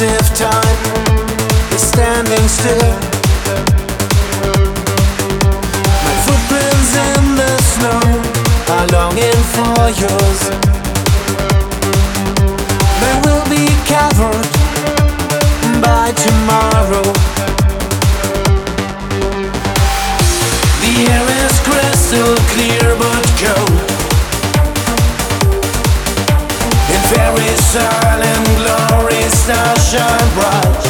if time is standing still. My footprints in the snow are longing for yours. They will be covered by tomorrow. The air is crystal clear but cold. In very silent glory, stars shine bright.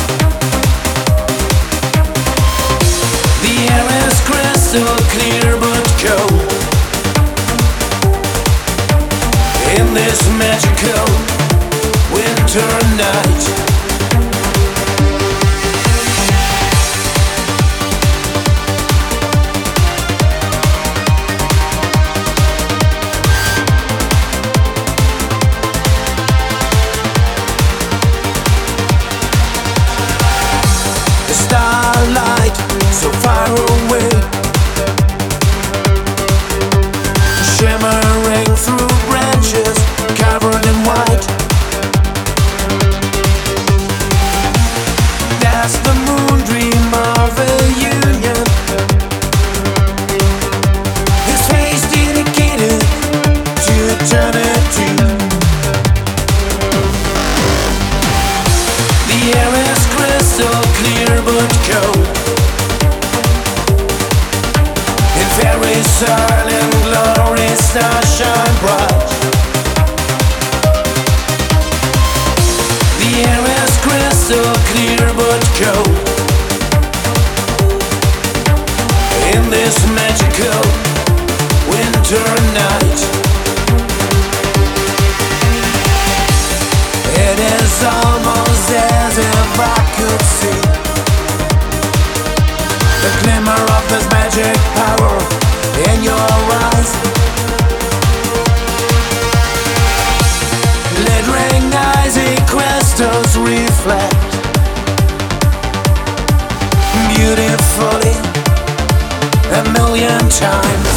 The air is crystal clear but cold. In this magical winter night. Starlight so far away, shimmering through branches covered in white. That's the moon dream of a union. His face dedicated to eternity. The air is crystal clear but cold. In very silent glory, stars shine bright. The air is crystal clear but cold. In this magical winter night. It is almost as if I could see the glimmer of this magic power in your eyes. Glittering icy crystals reflect beautifully a million times.